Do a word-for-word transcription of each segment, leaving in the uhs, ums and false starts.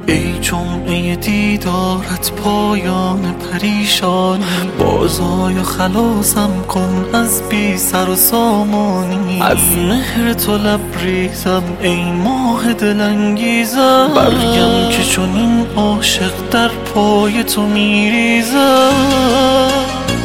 ای جمعه دیدارت پایان پریشانی، بازای و خلاصم کن از بی سر و سامانی. از مهر تو لبریزم ای ماه دلانگیزم، برگم که چنین عاشق در پای تو میریزم.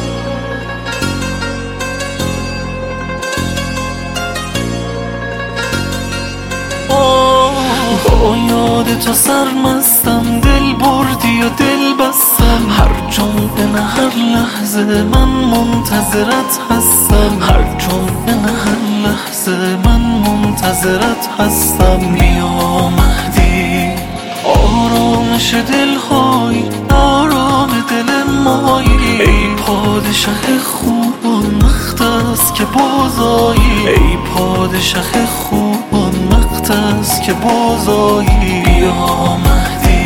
با یاد تو سرمستم، دل بردی و دل بستم. هر جمعه نه هر لحظه من منتظرت هستم، هر جمعه نه هر لحظه من منتظرت هستم. بیا مهدی آرامش دلهای آرام دل مایی، ای پادشه خوبان وقت است که بازایی، ای پادشه خوبان وقت است که بازایی. بیا مهدی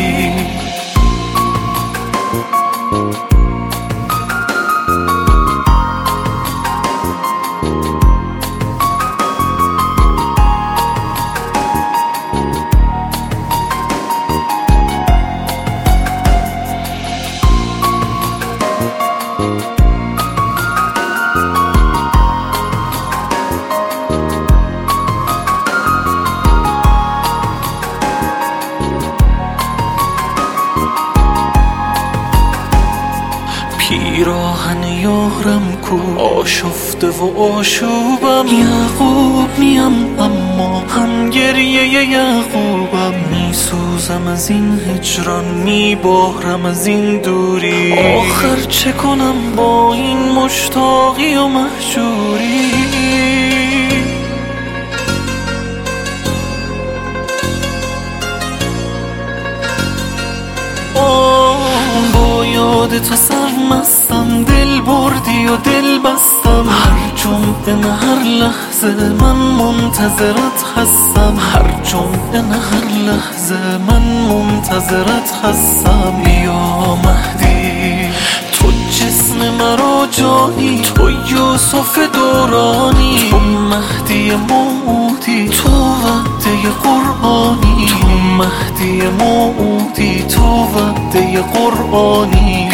پیراهن یارم کو آشفته و آشوبم، یعقوب میم اما هم گریه یعقوبم. میسوزم از این هجران، میبارم از این دوری، آخر چه کنم با این مشتاقی و مهجوری. با یاد تو سرمستم، دل بردی و دل بستم. هر جمعه نه هر لحظه من منتظرت هستم، هر جمعه نه هر لحظه من منتظرت هستم. بیا مهدی تو جسم مرا جانی، تو یوسف دورانی، تو مهدی موعودی، تو وعده قرآنی، تو مهدی موعودی، تو وعده قرآنی.